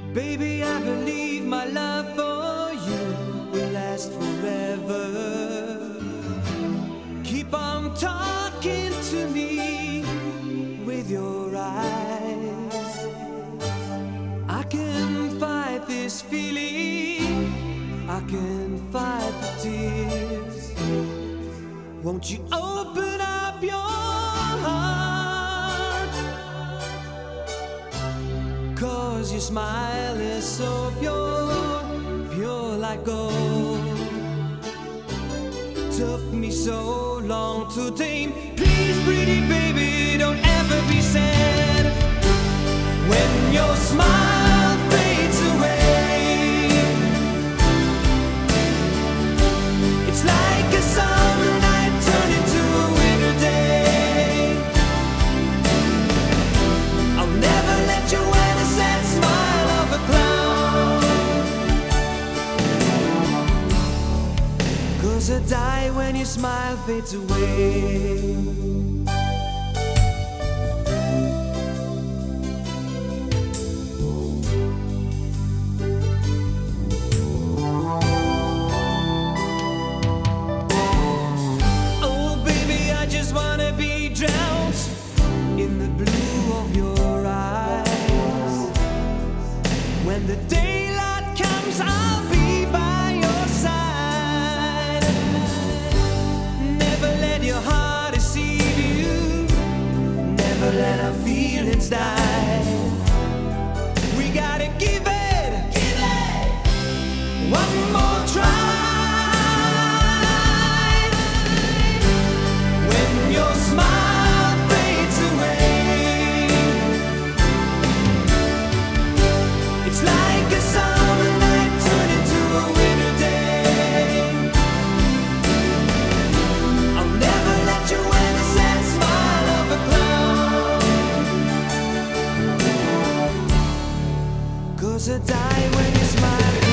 Baby, I believe my love for you will last forever. Keep on talking to me with your eyes. I can fight this feeling, I can fight the tears. Won't you open up your heart? 'Cause your smile is so pure, pure like gold. Took me so long to tame. Please, pretty baby, don't ever be sad when your smile fades away. It's like a summer night turned into a winter day. I'll never let you wear the sad smile of a clown, 'cause I die when your smile fades away. When the daylight comes, I'll be by your side. Never let your heart deceive you, never let our feelings die. We gotta give it one more try. When your smile fades away, it's like a summer night turned into a winter day. I'll never let you wear the sad smile of a clown, 'cause I die when you smile fades away.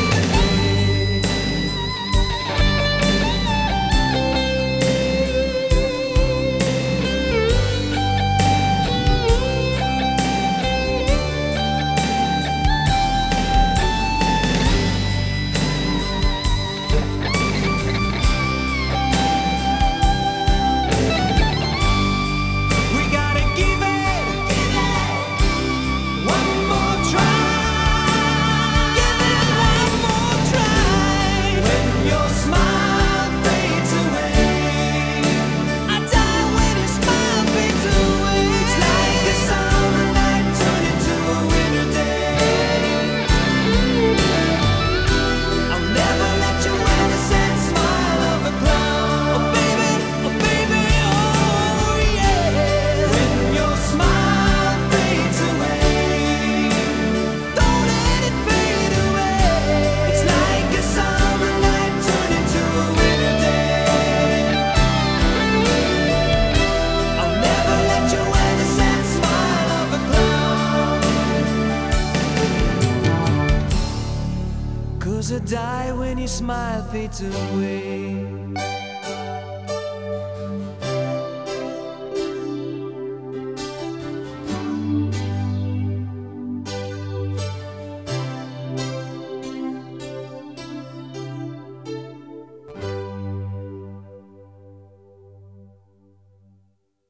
I die when your smile fades away.